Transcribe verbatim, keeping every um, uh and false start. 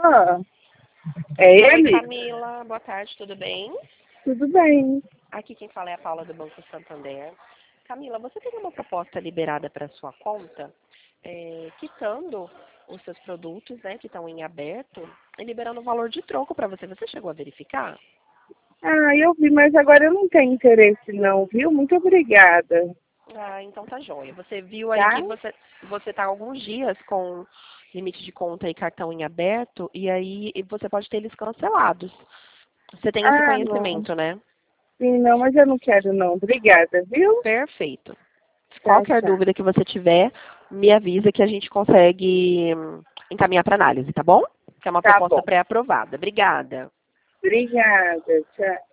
Ah, é Oi, ele? Camila. Boa tarde, tudo bem? Tudo bem. Aqui quem fala é a Paula do Banco Santander. Camila, você tem uma proposta liberada para sua conta, é, quitando os seus produtos, né, que estão em aberto, e liberando o valor de troco para você. Você chegou a verificar? Ah, eu vi, mas agora eu não tenho interesse não, viu? Muito obrigada, Ah, então tá joia. Você viu aí tá? que você você tá há alguns dias com limite de conta e cartão em aberto, e aí você pode ter eles cancelados. Você tem esse Ah, não. conhecimento, né? Sim, não, mas eu não quero não. Obrigada, viu? Perfeito. Tchau, Qualquer tchau. dúvida que você tiver, me avisa que a gente consegue hum, encaminhar para análise, tá bom? Que é uma Tá proposta bom. pré-aprovada. Obrigada. Obrigada, tchau.